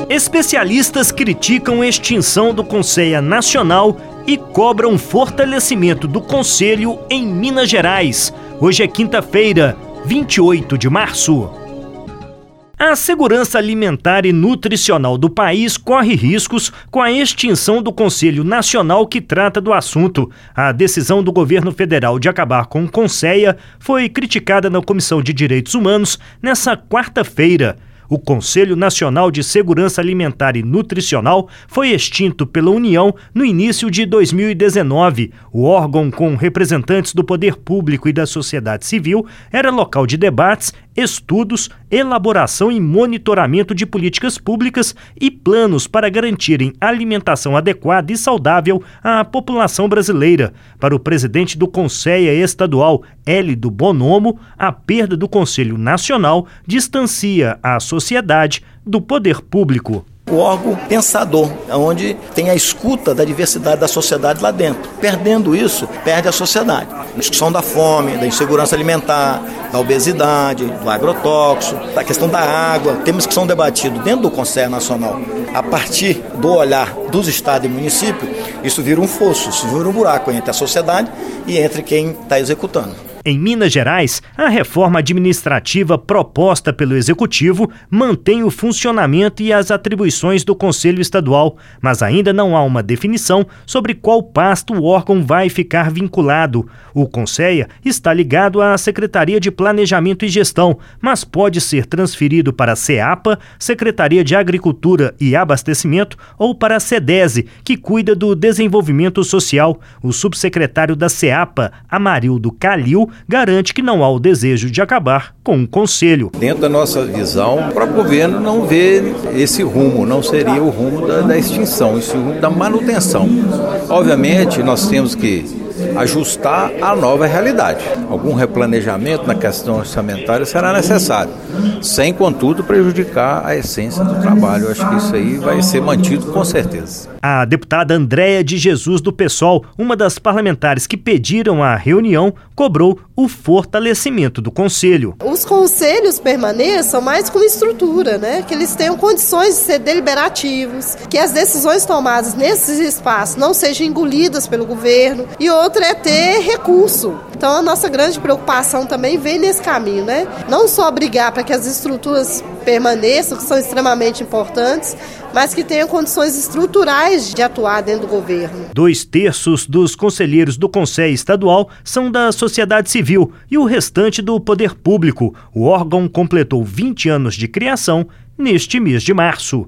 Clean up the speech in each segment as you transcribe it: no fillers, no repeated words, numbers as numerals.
Especialistas criticam a extinção do Conselho Nacional e cobram fortalecimento do Conselho em Minas Gerais. Hoje é quinta-feira, 28 de março. A segurança alimentar e nutricional do país corre riscos com a extinção do Conselho Nacional que trata do assunto. A decisão do governo federal de acabar com o Conselho foi criticada na Comissão de Direitos Humanos nesta quarta-feira. O Conselho Nacional de Segurança Alimentar e Nutricional foi extinto pela União no início de 2019. O órgão, com representantes do poder público e da sociedade civil, era local de debates, estudos, elaboração e monitoramento de políticas públicas e planos para garantirem alimentação adequada e saudável à população brasileira. Para o presidente do Conselho Estadual, Hélido Bonomo, a perda do Conselho Nacional distancia a sociedade do poder público. O órgão pensador, onde tem a escuta da diversidade da sociedade lá dentro. Perdendo isso, perde a sociedade. A discussão da fome, da insegurança alimentar, da obesidade, do agrotóxico, da questão da água, temas que são debatidos dentro do Conselho Nacional. A partir do olhar dos estados e municípios, isso vira um fosso, isso vira um buraco entre a sociedade e entre quem está executando. Em Minas Gerais, a reforma administrativa proposta pelo Executivo mantém o funcionamento e as atribuições do Conselho Estadual, mas ainda não há uma definição sobre qual pasta o órgão vai ficar vinculado. O Conselho está ligado à Secretaria de Planejamento e Gestão, mas pode ser transferido para a SEAPA, Secretaria de Agricultura e Abastecimento, ou para a SEDESE, que cuida do desenvolvimento social. O subsecretário da SEAPA, Amarildo Calil, garante que não há o desejo de acabar com o Conselho. Dentro da nossa visão, o próprio governo não vê esse rumo, não seria o rumo da extinção, esse rumo da manutenção. Obviamente, nós temos que ajustar a nova realidade. Algum replanejamento na questão orçamentária será necessário, sem, contudo, prejudicar a essência do trabalho. Eu acho que isso aí vai ser mantido com certeza. A deputada Andréia de Jesus do PSOL, uma das parlamentares que pediram a reunião, cobrou o fortalecimento do Conselho. Os conselhos permaneçam mais com estrutura, né? Que eles tenham condições de ser deliberativos, que as decisões tomadas nesses espaços não sejam engolidas pelo governo. E outra é ter recurso. Então a nossa grande preocupação também vem nesse caminho, né? Não só brigar para que as estruturas permaneçam, que são extremamente importantes, mas que tenham condições estruturais de atuar dentro do governo. 2/3 dos conselheiros do Conselho Estadual são da sociedade civil e o restante do poder público. O órgão completou 20 anos de criação neste mês de março.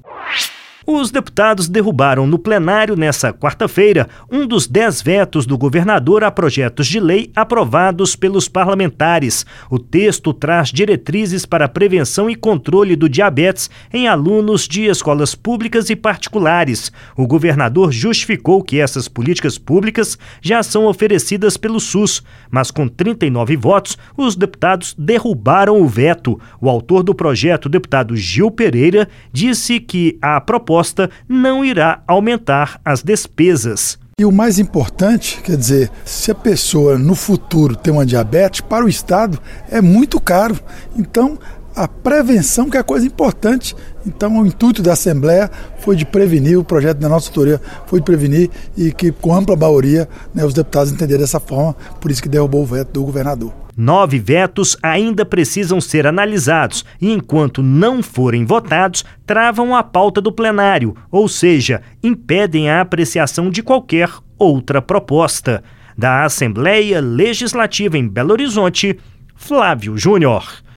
Os deputados derrubaram no plenário nesta quarta-feira um dos 10 vetos do governador a projetos de lei aprovados pelos parlamentares. O texto traz diretrizes para a prevenção e controle do diabetes em alunos de escolas públicas e particulares. O governador justificou que essas políticas públicas já são oferecidas pelo SUS, mas com 39 votos, os deputados derrubaram o veto. O autor do projeto, o deputado Gil Pereira, disse que a proposta não irá aumentar as despesas. E o mais importante, quer dizer, se a pessoa no futuro tem uma diabetes, para o Estado é muito caro. Então, a prevenção que é a coisa importante. Então, o intuito da Assembleia foi de prevenir, o projeto da nossa autoria foi de prevenir e que, com ampla maioria, os deputados entenderam dessa forma, por isso que derrubou o veto do governador. 9 vetos ainda precisam ser analisados e, enquanto não forem votados, travam a pauta do plenário, ou seja, impedem a apreciação de qualquer outra proposta. Da Assembleia Legislativa em Belo Horizonte, Flávio Júnior.